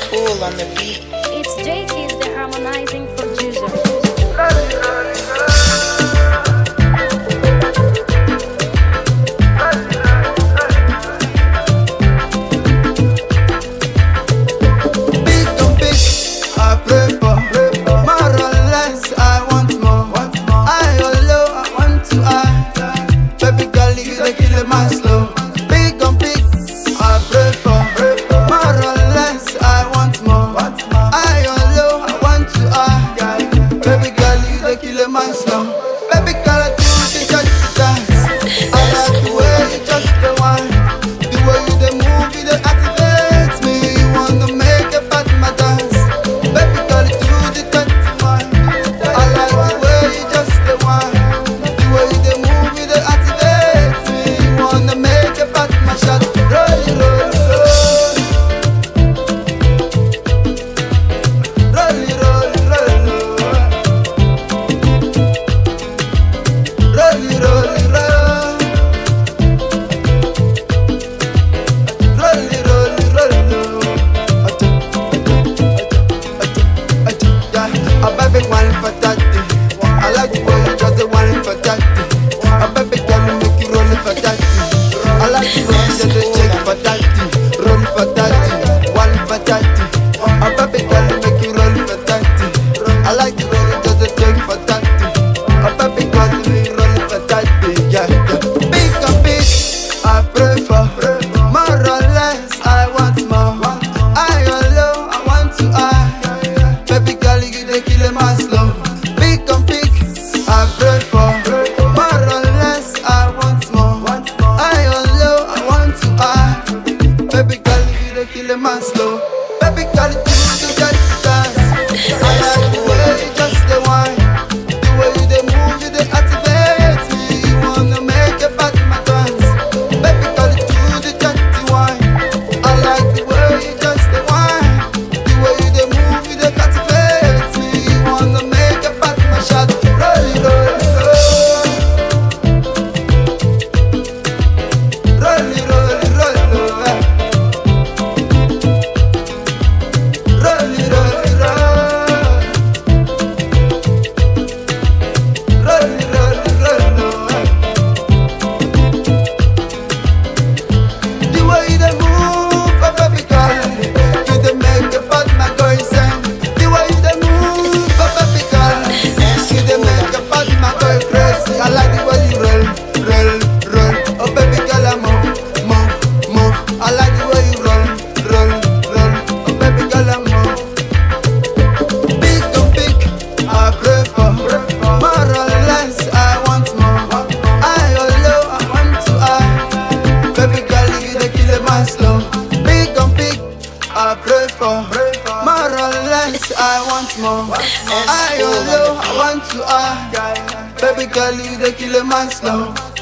Fool on the beat. It's JK, the harmonizing producer. Baby girl, I do the dirty dance. I like the way you just the wine, the way you the move, you the activate me. You wanna make a bad my dance. Baby girl, I do the dirty wine. I like the way you just the wine, the way you the move, you the activate me. You wanna make a bad my shot. Roll it, roll it, roll it. Roll it, roll it, roll it. Rolly, rolly, roll. Rolly, rolly, roll. Yeah, a baby one for that. I like the way you just the one for that. A baby girl make you roll for that. I like the way you just the check for that. Roll for that, one for that. A baby girl make you roll for that. I like the way you just the check for that. A baby girl make you roll for that. Yeah, big and big, I prefer. More or less, I want more. I alone, I want to I. Baby girl, you dey kill my slow. Big and big, I prefer. More or less, I want more. I alone, I want to I. Baby girl, you dey kill my slow. Baby girl, you do the dance. I like the way you just the wine, the way you dey move, you dey activate me. You wanna make a bad my dance. Baby girl, you do the dirty wine. I like the way you just the wine, the way you dey move, you dey captivate me. You wanna make a bad my shot. Roll it, roll it, roll. Roll it, roll it, roll it, roll. Roll it, roll it, roll. Roll it, roll it, roll. The way you dey move, oh baby girl, you dey make a bad man go insane. The way you dey move, oh baby girl, you dey make a bad man go crazy. I like the way you roll, roll, roll. Oh baby girl, I move, move, move. I like the way you roll, roll, roll. Oh baby girl, I move. Big and big, I prefer. More or less, I want more. I alone, I want to I. Baby girl, you dey kill my slow. Big and big, I prefer. More or less, I want more. I alone, I want to I. Baby girl, you dey kill my slow.